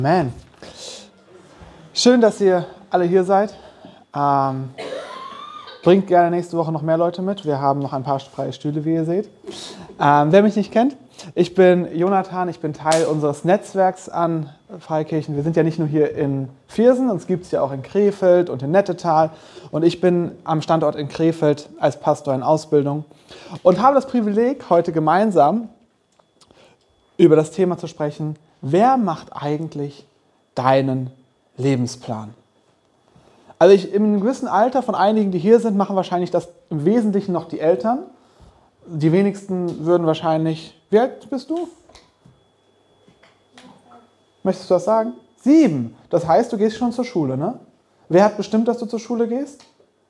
Amen. Schön, dass ihr alle hier seid. Bringt gerne nächste Woche noch mehr Leute mit. Wir haben noch ein paar freie Stühle, wie ihr seht. Wer mich nicht kennt, ich bin Jonathan, ich bin Teil unseres Netzwerks an Freikirchen. Wir sind ja nicht nur hier in Viersen, uns gibt es ja auch in Krefeld und in Nettetal. Und ich bin am Standort in Krefeld als Pastor in Ausbildung und habe das Privileg, heute gemeinsam über das Thema zu sprechen: Wer macht eigentlich deinen Lebensplan? Also in einem gewissen Alter von einigen, die hier sind, machen wahrscheinlich das im Wesentlichen noch die Eltern. Die wenigsten würden wahrscheinlich... Wie alt bist du? Möchtest du das sagen? 7. Das heißt, du gehst schon zur Schule, ne? Wer hat bestimmt, dass du zur Schule gehst?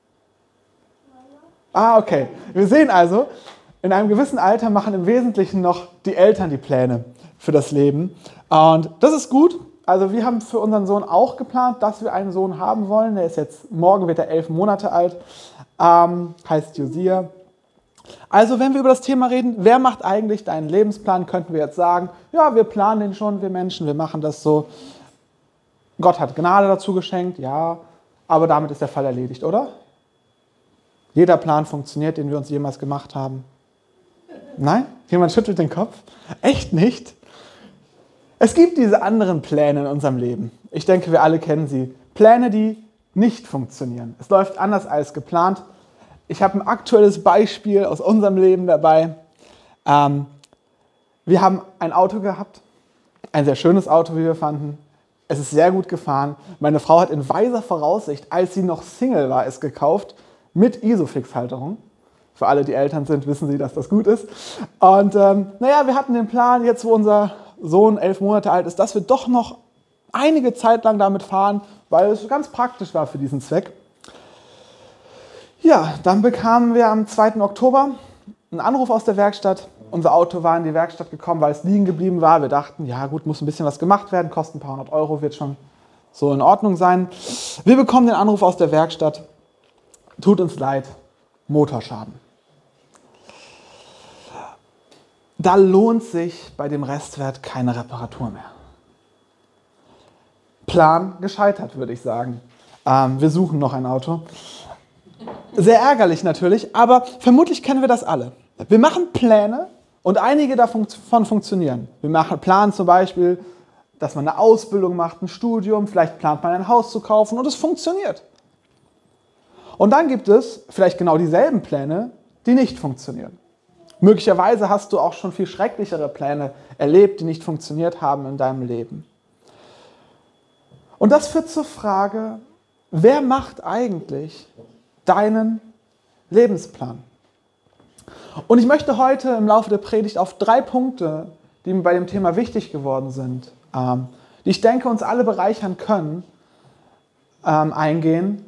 Okay. Wir sehen also, in einem gewissen Alter machen im Wesentlichen noch die Eltern die Pläne für das Leben. Und das ist gut. Also wir haben für unseren Sohn auch geplant, dass wir einen Sohn haben wollen. Der ist jetzt, morgen wird er 11 Monate alt, heißt Josia. Also wenn wir über das Thema reden, wer macht eigentlich deinen Lebensplan, könnten wir jetzt sagen, ja, wir planen den schon, wir Menschen, wir machen das so. Gott hat Gnade dazu geschenkt, ja, aber damit ist der Fall erledigt, oder? Jeder Plan funktioniert, den wir uns jemals gemacht haben. Nein? Jemand schüttelt den Kopf? Echt nicht? Es gibt diese anderen Pläne in unserem Leben. Ich denke, wir alle kennen sie. Pläne, die nicht funktionieren. Es läuft anders als geplant. Ich habe ein aktuelles Beispiel aus unserem Leben dabei. Wir haben ein Auto gehabt, ein sehr schönes Auto, wie wir fanden. Es ist sehr gut gefahren. Meine Frau hat in weiser Voraussicht, als sie noch Single war, es gekauft, mit Isofix-Halterung. Für alle, die Eltern sind, wissen sie, dass das gut ist. Und wir hatten den Plan, jetzt wo unser Sohn 11 Monate alt ist, dass wir doch noch einige Zeit lang damit fahren, weil es ganz praktisch war für diesen Zweck. Ja, dann bekamen wir am 2. Oktober einen Anruf aus der Werkstatt. Unser Auto war in die Werkstatt gekommen, weil es liegen geblieben war. Wir dachten, ja gut, muss ein bisschen was gemacht werden, kostet ein paar hundert Euro, wird schon so in Ordnung sein. Wir bekommen den Anruf aus der Werkstatt. Tut uns leid, Motorschaden. Da lohnt sich bei dem Restwert keine Reparatur mehr. Plan gescheitert, würde ich sagen. Wir suchen noch ein Auto. Sehr ärgerlich natürlich, aber vermutlich kennen wir das alle. Wir machen Pläne und einige davon funktionieren. Wir planen zum Beispiel, dass man eine Ausbildung macht, ein Studium, vielleicht plant man ein Haus zu kaufen und es funktioniert. Und dann gibt es vielleicht genau dieselben Pläne, die nicht funktionieren. Möglicherweise hast du auch schon viel schrecklichere Pläne erlebt, die nicht funktioniert haben in deinem Leben. Und das führt zur Frage, wer macht eigentlich deinen Lebensplan? Und ich möchte heute im Laufe der Predigt auf 3 Punkte, die mir bei dem Thema wichtig geworden sind, die ich denke, uns alle bereichern können, eingehen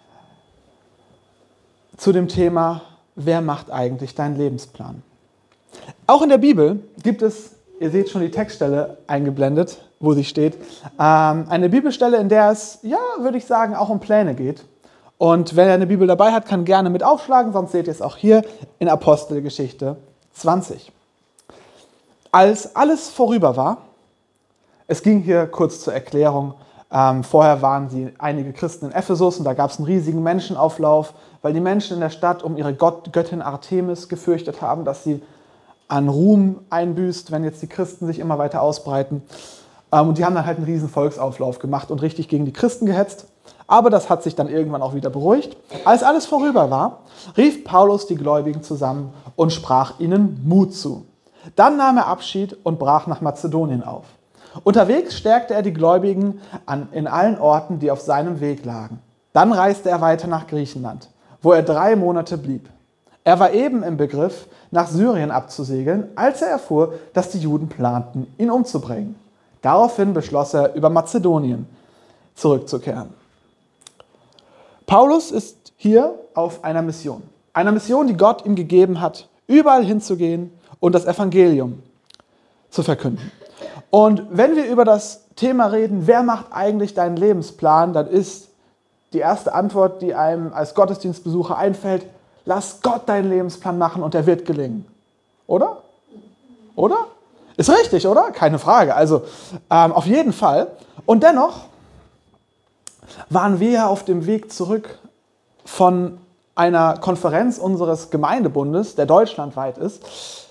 zu dem Thema, wer macht eigentlich deinen Lebensplan? Auch in der Bibel gibt es, ihr seht schon die Textstelle eingeblendet, wo sie steht, eine Bibelstelle, in der es, ja, würde ich sagen, auch um Pläne geht. Und wer eine Bibel dabei hat, kann gerne mit aufschlagen, sonst seht ihr es auch hier in Apostelgeschichte 20. Als alles vorüber war, es ging hier kurz zur Erklärung, vorher waren einige Christen in Ephesus und da gab es einen riesigen Menschenauflauf, weil die Menschen in der Stadt um ihre Göttin Artemis gefürchtet haben, dass sie an Ruhm einbüßt, wenn jetzt die Christen sich immer weiter ausbreiten. Und die haben dann halt einen riesen Volksauflauf gemacht und richtig gegen die Christen gehetzt. Aber das hat sich dann irgendwann auch wieder beruhigt. Als alles vorüber war, rief Paulus die Gläubigen zusammen und sprach ihnen Mut zu. Dann nahm er Abschied und brach nach Mazedonien auf. Unterwegs stärkte er die Gläubigen in allen Orten, die auf seinem Weg lagen. Dann reiste er weiter nach Griechenland, wo er 3 Monate blieb. Er war eben im Begriff, nach Syrien abzusegeln, als er erfuhr, dass die Juden planten, ihn umzubringen. Daraufhin beschloss er, über Mazedonien zurückzukehren. Paulus ist hier auf einer Mission. Einer Mission, die Gott ihm gegeben hat, überall hinzugehen und das Evangelium zu verkünden. Und wenn wir über das Thema reden, wer macht eigentlich deinen Lebensplan, dann ist die erste Antwort, die einem als Gottesdienstbesucher einfällt: Lass Gott deinen Lebensplan machen und er wird gelingen. Oder? Oder? Ist richtig, oder? Keine Frage. Also auf jeden Fall. Und dennoch waren wir ja auf dem Weg zurück von einer Konferenz unseres Gemeindebundes, der deutschlandweit ist,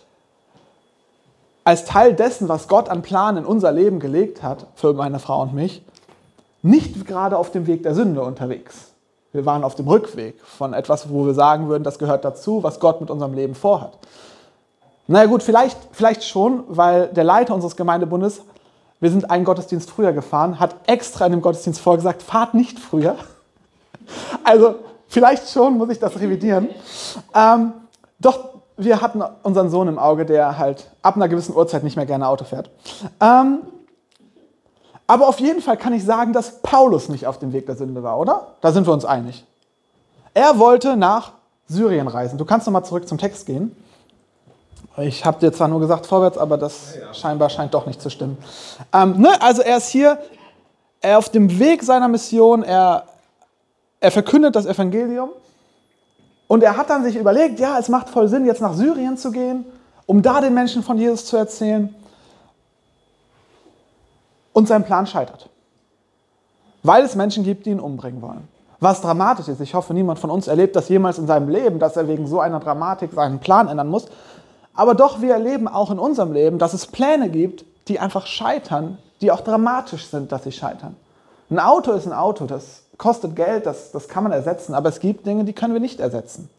als Teil dessen, was Gott an Plan in unser Leben gelegt hat, für meine Frau und mich, nicht gerade auf dem Weg der Sünde unterwegs. Wir waren auf dem Rückweg von etwas, wo wir sagen würden, das gehört dazu, was Gott mit unserem Leben vorhat. Naja gut, vielleicht schon, weil der Leiter unseres Gemeindebundes, wir sind einen Gottesdienst früher gefahren, hat extra in dem Gottesdienst vorgesagt, fahrt nicht früher. Also vielleicht schon, muss ich das revidieren. Doch wir hatten unseren Sohn im Auge, der halt ab einer gewissen Uhrzeit nicht mehr gerne Auto fährt. Aber auf jeden Fall kann ich sagen, dass Paulus nicht auf dem Weg der Sünde war, oder? Da sind wir uns einig. Er wollte nach Syrien reisen. Du kannst nochmal zurück zum Text gehen. Ich habe dir zwar nur gesagt vorwärts, aber das scheinbar scheint doch nicht zu stimmen. Also er ist hier, er auf dem Weg seiner Mission, er verkündet das Evangelium und er hat dann sich überlegt, ja, es macht voll Sinn, jetzt nach Syrien zu gehen, um da den Menschen von Jesus zu erzählen. Und sein Plan scheitert, weil es Menschen gibt, die ihn umbringen wollen. Was dramatisch ist, ich hoffe, niemand von uns erlebt das jemals in seinem Leben, dass er wegen so einer Dramatik seinen Plan ändern muss. Aber doch, wir erleben auch in unserem Leben, dass es Pläne gibt, die einfach scheitern, die auch dramatisch sind, dass sie scheitern. Ein Auto ist ein Auto, das kostet Geld, das kann man ersetzen, aber es gibt Dinge, die können wir nicht ersetzen.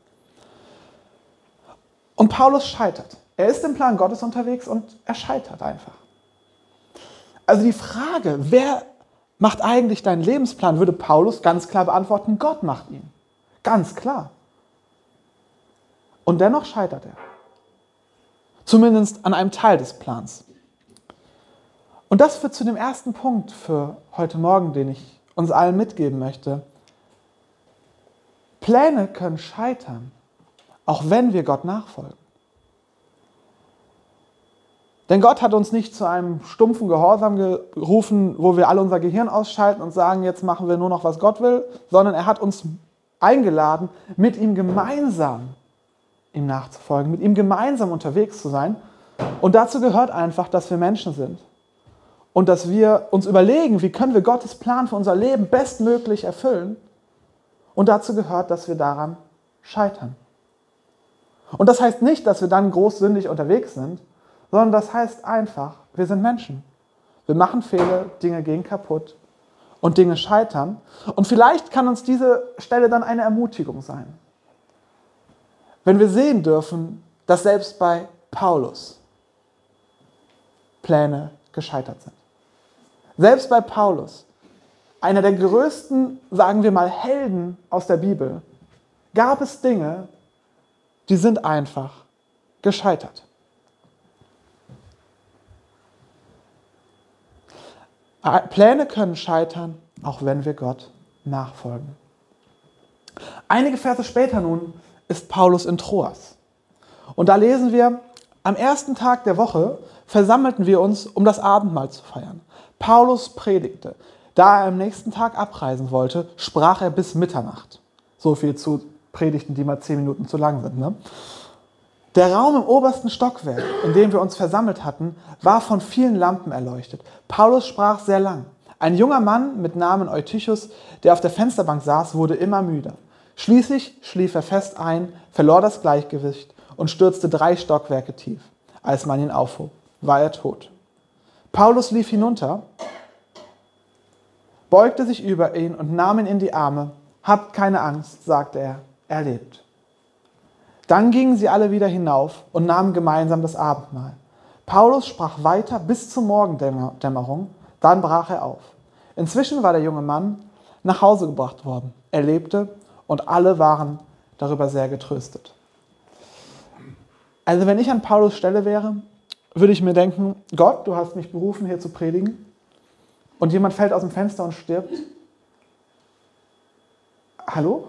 Und Paulus scheitert. Er ist im Plan Gottes unterwegs und er scheitert einfach. Also die Frage, wer macht eigentlich deinen Lebensplan, würde Paulus ganz klar beantworten, Gott macht ihn. Ganz klar. Und dennoch scheitert er. Zumindest an einem Teil des Plans. Und das führt zu dem ersten Punkt für heute Morgen, den ich uns allen mitgeben möchte. Pläne können scheitern, auch wenn wir Gott nachfolgen. Denn Gott hat uns nicht zu einem stumpfen Gehorsam gerufen, wo wir alle unser Gehirn ausschalten und sagen, jetzt machen wir nur noch, was Gott will, sondern er hat uns eingeladen, mit ihm gemeinsam ihm nachzufolgen, mit ihm gemeinsam unterwegs zu sein. Und dazu gehört einfach, dass wir Menschen sind und dass wir uns überlegen, wie können wir Gottes Plan für unser Leben bestmöglich erfüllen. Und dazu gehört, dass wir daran scheitern. Und das heißt nicht, dass wir dann großsündig unterwegs sind, sondern das heißt einfach, wir sind Menschen. Wir machen Fehler, Dinge gehen kaputt und Dinge scheitern. Und vielleicht kann uns diese Stelle dann eine Ermutigung sein. Wenn wir sehen dürfen, dass selbst bei Paulus Pläne gescheitert sind. Selbst bei Paulus, einer der größten, sagen wir mal, Helden aus der Bibel, gab es Dinge, die sind einfach gescheitert. Pläne können scheitern, auch wenn wir Gott nachfolgen. Einige Verse später nun ist Paulus in Troas. Und da lesen wir, am ersten Tag der Woche versammelten wir uns, um das Abendmahl zu feiern. Paulus predigte. Da er am nächsten Tag abreisen wollte, sprach er bis Mitternacht. So viel zu Predigten, die mal 10 Minuten zu lang sind, ne? Der Raum im obersten Stockwerk, in dem wir uns versammelt hatten, war von vielen Lampen erleuchtet. Paulus sprach sehr lang. Ein junger Mann mit Namen Eutychus, der auf der Fensterbank saß, wurde immer müder. Schließlich schlief er fest ein, verlor das Gleichgewicht und stürzte 3 Stockwerke tief. Als man ihn aufhob, war er tot. Paulus lief hinunter, beugte sich über ihn und nahm ihn in die Arme. Habt keine Angst, sagte er, er lebt. Dann gingen sie alle wieder hinauf und nahmen gemeinsam das Abendmahl. Paulus sprach weiter bis zur Morgendämmerung, dann brach er auf. Inzwischen war der junge Mann nach Hause gebracht worden. Er lebte und alle waren darüber sehr getröstet. Also wenn ich an Paulus Stelle wäre, würde ich mir denken, Gott, du hast mich berufen, hier zu predigen, und jemand fällt aus dem Fenster und stirbt. Hallo?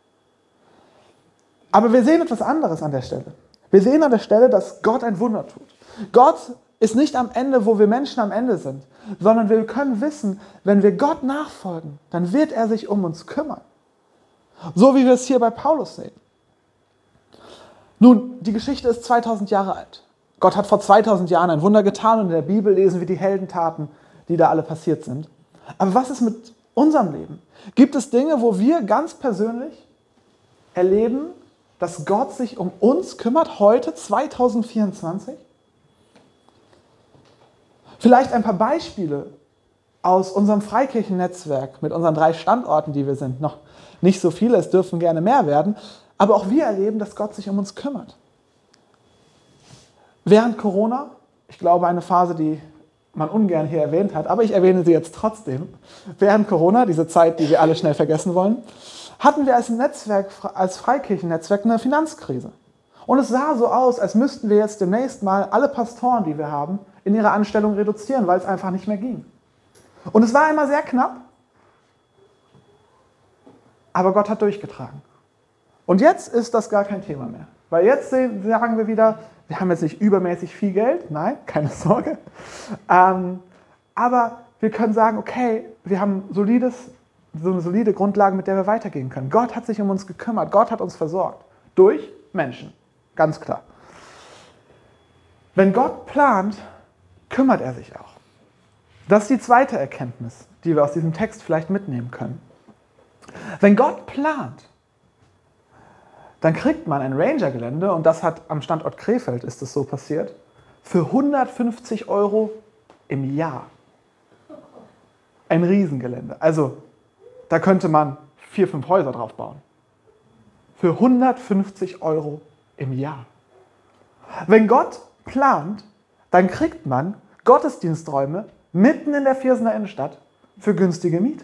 Aber wir sehen etwas anderes an der Stelle. Wir sehen an der Stelle, dass Gott ein Wunder tut. Gott ist nicht am Ende, wo wir Menschen am Ende sind, sondern wir können wissen, wenn wir Gott nachfolgen, dann wird er sich um uns kümmern. So wie wir es hier bei Paulus sehen. Nun, die Geschichte ist 2000 Jahre alt. Gott hat vor 2000 Jahren ein Wunder getan und in der Bibel lesen wir die Heldentaten, die da alle passiert sind. Aber was ist mit unserem Leben? Gibt es Dinge, wo wir ganz persönlich erleben, dass Gott sich um uns kümmert, heute 2024? Vielleicht ein paar Beispiele aus unserem Freikirchennetzwerk mit unseren 3 Standorten, die wir sind. Noch nicht so viele, es dürfen gerne mehr werden, aber auch wir erleben, dass Gott sich um uns kümmert. Während Corona, ich glaube eine Phase, die man ungern hier erwähnt hat, aber ich erwähne sie jetzt trotzdem. Während Corona, diese Zeit, die wir alle schnell vergessen wollen, hatten wir als Netzwerk, als Freikirchennetzwerk eine Finanzkrise. Und es sah so aus, als müssten wir jetzt demnächst mal alle Pastoren, die wir haben, in ihrer Anstellung reduzieren, weil es einfach nicht mehr ging. Und es war immer sehr knapp, aber Gott hat durchgetragen. Und jetzt ist das gar kein Thema mehr. Weil jetzt sagen wir wieder, wir haben jetzt nicht übermäßig viel Geld, nein, keine Sorge. Aber wir können sagen, okay, wir haben so eine solide Grundlage, mit der wir weitergehen können. Gott hat sich um uns gekümmert, Gott hat uns versorgt. Durch Menschen, ganz klar. Wenn Gott plant, kümmert er sich auch. Das ist die zweite Erkenntnis, die wir aus diesem Text vielleicht mitnehmen können. Wenn Gott plant, dann kriegt man ein Ranger-Gelände, und das hat am Standort Krefeld ist es so passiert, für 150 € im Jahr. Ein Riesengelände. Also da könnte man 4, 5 Häuser drauf bauen. Für 150 € im Jahr. Wenn Gott plant, dann kriegt man Gottesdiensträume mitten in der Viersener Innenstadt für günstige Miete.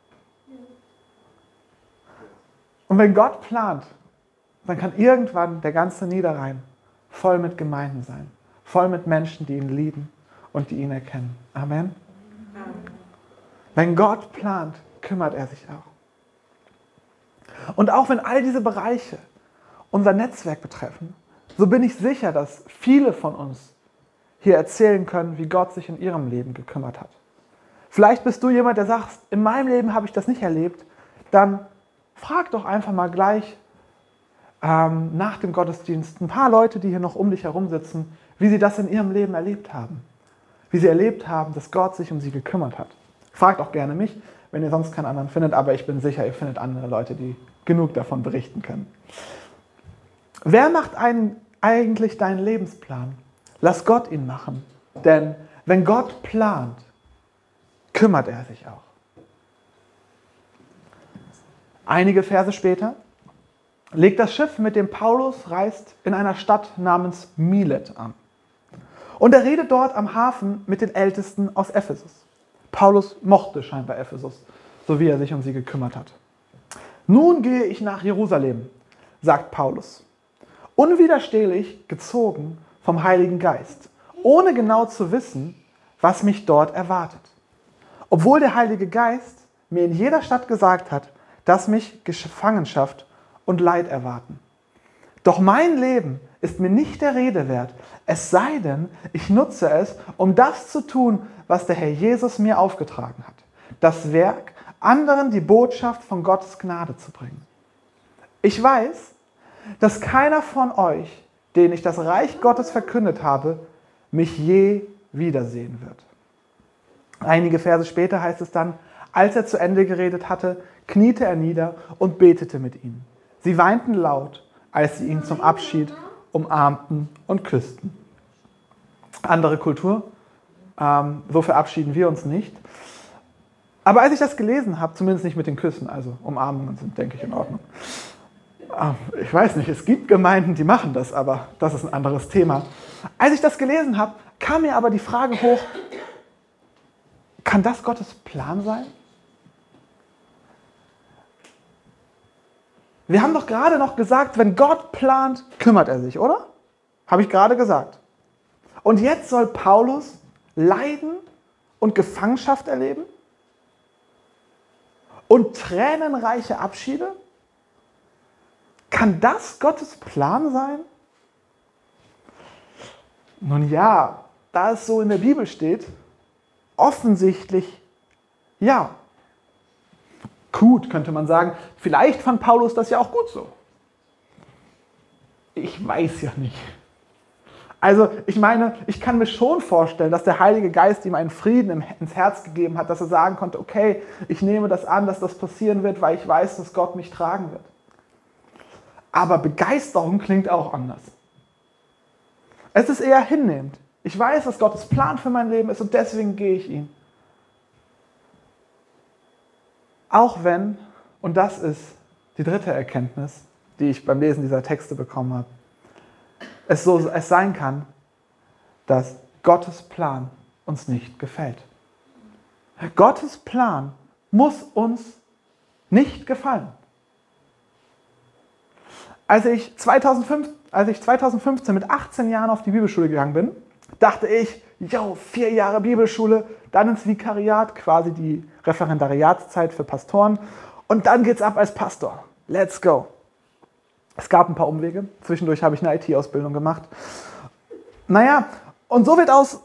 Und wenn Gott plant, dann kann irgendwann der ganze Niederrhein voll mit Gemeinden sein. Voll mit Menschen, die ihn lieben und die ihn erkennen. Amen. Wenn Gott plant, kümmert er sich auch. Und auch wenn all diese Bereiche unser Netzwerk betreffen, so bin ich sicher, dass viele von uns hier erzählen können, wie Gott sich in ihrem Leben gekümmert hat. Vielleicht bist du jemand, der sagt, in meinem Leben habe ich das nicht erlebt. Dann frag doch einfach mal gleich nach dem Gottesdienst ein paar Leute, die hier noch um dich herum sitzen, wie sie das in ihrem Leben erlebt haben. Wie sie erlebt haben, dass Gott sich um sie gekümmert hat. Fragt auch gerne mich, wenn ihr sonst keinen anderen findet, aber ich bin sicher, ihr findet andere Leute, die genug davon berichten können. Wer macht eigentlich deinen Lebensplan? Lass Gott ihn machen, denn wenn Gott plant, kümmert er sich auch. Einige Verse später legt das Schiff, mit dem Paulus reist, in einer Stadt namens Milet an. Und er redet dort am Hafen mit den Ältesten aus Ephesus. Paulus mochte scheinbar Ephesus, so wie er sich um sie gekümmert hat. Nun gehe ich nach Jerusalem, sagt Paulus, unwiderstehlich gezogen vom Heiligen Geist, ohne genau zu wissen, was mich dort erwartet. Obwohl der Heilige Geist mir in jeder Stadt gesagt hat, dass mich Gefangenschaft und Leid erwarten. Doch mein Leben ist mir nicht der Rede wert, es sei denn, ich nutze es, um das zu tun, was der Herr Jesus mir aufgetragen hat. Das Werk, anderen die Botschaft von Gottes Gnade zu bringen. Ich weiß, dass keiner von euch, den ich das Reich Gottes verkündet habe, mich je wiedersehen wird. Einige Verse später heißt es dann, als er zu Ende geredet hatte, kniete er nieder und betete mit ihnen. Sie weinten laut, als sie ihn zum Abschied umarmten und küssten. Andere Kultur, so verabschieden wir uns nicht. Aber als ich das gelesen habe, zumindest nicht mit den Küssen, also Umarmungen sind, denke ich, in Ordnung. Ich weiß nicht, es gibt Gemeinden, die machen das, aber das ist ein anderes Thema. Als ich das gelesen habe, kam mir aber die Frage hoch, kann das Gottes Plan sein? Wir haben doch gerade noch gesagt, wenn Gott plant, kümmert er sich, oder? Habe ich gerade gesagt. Und jetzt soll Paulus Leiden und Gefangenschaft erleben? Und tränenreiche Abschiede? Kann das Gottes Plan sein? Nun ja, da es so in der Bibel steht, offensichtlich ja. Gut, könnte man sagen, vielleicht fand Paulus das ja auch gut so. Ich weiß ja nicht. Also ich meine, ich kann mir schon vorstellen, dass der Heilige Geist ihm einen Frieden ins Herz gegeben hat, dass er sagen konnte, okay, ich nehme das an, dass das passieren wird, weil ich weiß, dass Gott mich tragen wird. Aber Begeisterung klingt auch anders. Es ist eher hinnehmend. Ich weiß, dass Gottes Plan für mein Leben ist und deswegen gehe ich ihn. Auch wenn, und das ist die dritte Erkenntnis, die ich beim Lesen dieser Texte bekommen habe, es sein kann, dass Gottes Plan uns nicht gefällt. Gottes Plan muss uns nicht gefallen. Als ich 2015 mit 18 Jahren auf die Bibelschule gegangen bin, dachte ich, 4 Jahre Bibelschule, dann ins Vikariat, quasi die Referendariatszeit für Pastoren, und dann geht's ab als Pastor. Let's go. Es gab ein paar Umwege. Zwischendurch habe ich eine IT-Ausbildung gemacht. Naja, und so wird aus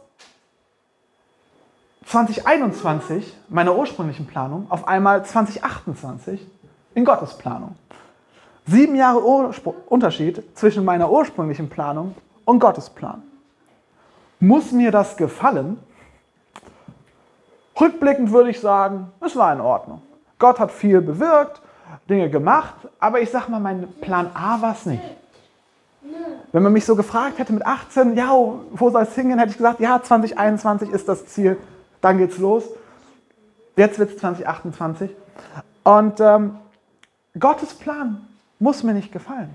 2021, meiner ursprünglichen Planung, auf einmal 2028 in Gottes Planung. 7 Jahre Unterschied zwischen meiner ursprünglichen Planung und Gottes Plan. Muss mir das gefallen? Rückblickend würde ich sagen, es war in Ordnung. Gott hat viel bewirkt, Dinge gemacht, aber ich sag mal, mein Plan A war es nicht. Wenn man mich so gefragt hätte mit 18, wo soll es hingehen, hätte ich gesagt, 2021 ist das Ziel, dann geht's los. Jetzt wird es 2028. Und Gottes Plan muss mir nicht gefallen.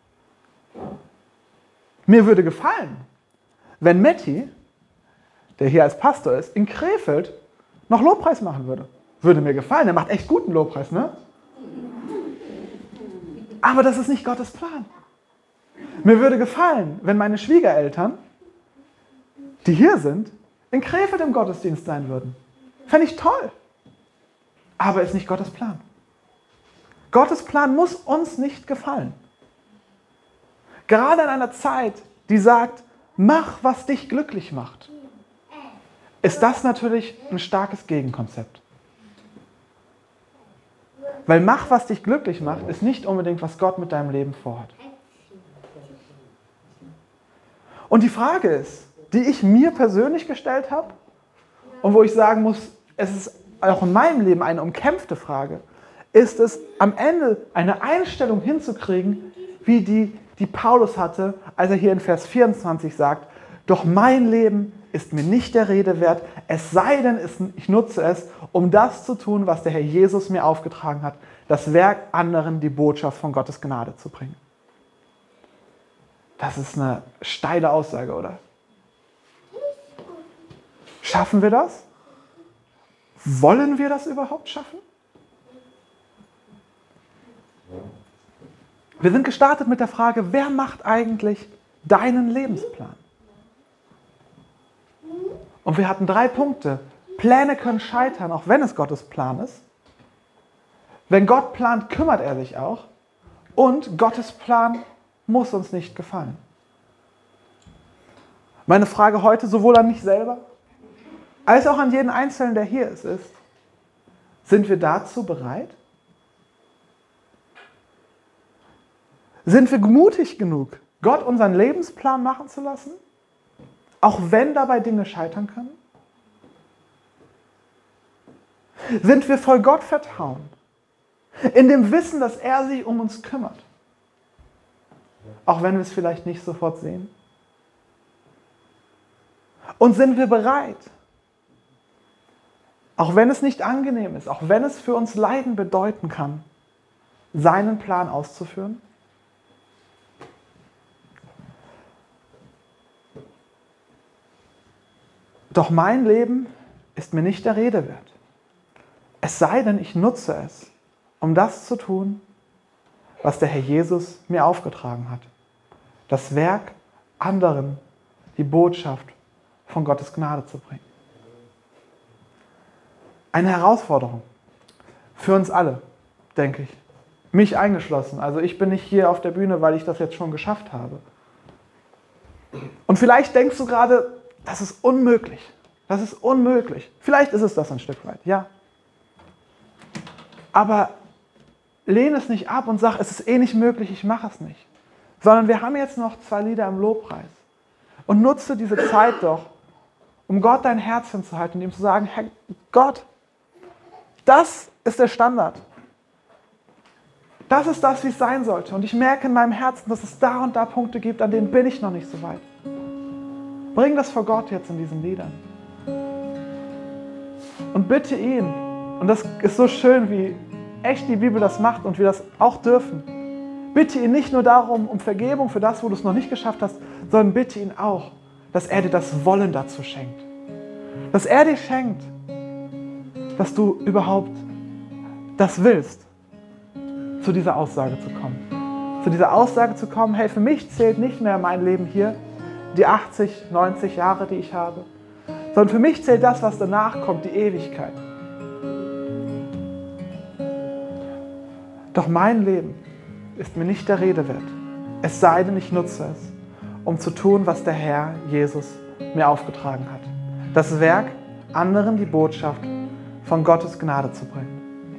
Mir würde gefallen, wenn Matti, der hier als Pastor ist, in Krefeld noch Lobpreis machen würde. Würde mir gefallen, der macht echt guten Lobpreis, ne? Aber das ist nicht Gottes Plan. Mir würde gefallen, wenn meine Schwiegereltern, die hier sind, in Krefeld im Gottesdienst sein würden. Fände ich toll. Aber ist nicht Gottes Plan. Gottes Plan muss uns nicht gefallen. Gerade in einer Zeit, die sagt, mach, was dich glücklich macht, ist das natürlich ein starkes Gegenkonzept. Weil mach, was dich glücklich macht, ist nicht unbedingt, was Gott mit deinem Leben vorhat. Und die Frage ist, die ich mir persönlich gestellt habe und wo ich sagen muss, es ist auch in meinem Leben eine umkämpfte Frage, ist es am Ende eine Einstellung hinzukriegen, wie die Paulus hatte, als er hier in Vers 24 sagt, doch mein Leben ist mir nicht der Rede wert, es sei denn, ich nutze es, um das zu tun, was der Herr Jesus mir aufgetragen hat, das Werk anderen die Botschaft von Gottes Gnade zu bringen. Das ist eine steile Aussage, oder? Schaffen wir das? Wollen wir das überhaupt schaffen? Wir sind gestartet mit der Frage, wer macht eigentlich deinen Lebensplan? Und wir hatten 3 Punkte. Pläne können scheitern, auch wenn es Gottes Plan ist. Wenn Gott plant, kümmert er sich auch. Und Gottes Plan muss uns nicht gefallen. Meine Frage heute sowohl an mich selber, als auch an jeden Einzelnen, der hier ist, sind wir dazu bereit? Sind wir mutig genug, Gott unseren Lebensplan machen zu lassen? Auch wenn dabei Dinge scheitern können? Sind wir voll Gottvertrauen? In dem Wissen, dass er sich um uns kümmert? Auch wenn wir es vielleicht nicht sofort sehen? Und sind wir bereit, auch wenn es nicht angenehm ist, auch wenn es für uns Leiden bedeuten kann, seinen Plan auszuführen? Doch mein Leben ist mir nicht der Rede wert. Es sei denn, ich nutze es, um das zu tun, was der Herr Jesus mir aufgetragen hat. Das Werk, anderen die Botschaft von Gottes Gnade zu bringen. Eine Herausforderung für uns alle, denke ich. Mich eingeschlossen. Also ich bin nicht hier auf der Bühne, weil ich das jetzt schon geschafft habe. Und vielleicht denkst du gerade, das ist unmöglich. Das ist unmöglich. Vielleicht ist es das ein Stück weit, ja. Aber lehne es nicht ab und sag, es ist eh nicht möglich, ich mache es nicht. Sondern wir haben jetzt noch 2 Lieder im Lobpreis, Und nutze diese Zeit doch, um Gott dein Herz hinzuhalten und ihm zu sagen, Herr Gott, das ist der Standard. Das ist das, wie es sein sollte. Und ich merke in meinem Herzen, dass es da und da Punkte gibt, an denen bin ich noch nicht so weit. Bring das vor Gott jetzt in diesen Liedern. Und bitte ihn, und das ist so schön, wie echt die Bibel das macht und wir das auch dürfen. Bitte ihn nicht nur darum, um Vergebung für das, wo du es noch nicht geschafft hast, sondern bitte ihn auch, dass er dir das Wollen dazu schenkt. Dass er dir schenkt, dass du überhaupt das willst, zu dieser Aussage zu kommen. Zu dieser Aussage zu kommen, hey, für mich zählt nicht mehr mein Leben hier, die 80, 90 Jahre, die ich habe, sondern für mich zählt das, was danach kommt, die Ewigkeit. Doch mein Leben ist mir nicht der Rede wert, es sei denn, ich nutze es, um zu tun, was der Herr Jesus mir aufgetragen hat. Das Werk, anderen die Botschaft von Gottes Gnade zu bringen.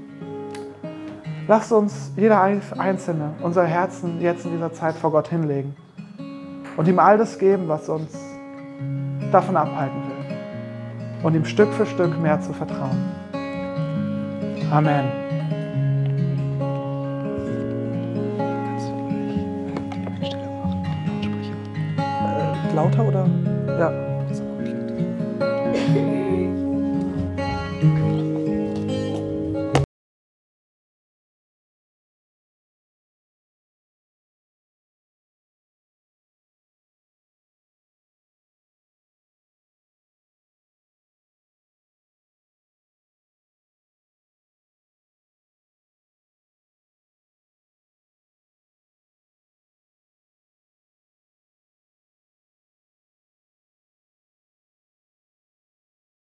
Lasst uns, jeder Einzelne, unser Herzen jetzt in dieser Zeit vor Gott hinlegen und ihm all das geben, was uns davon abhalten will und ihm Stück für Stück mehr zu vertrauen. Amen. Lauter oder? Ja.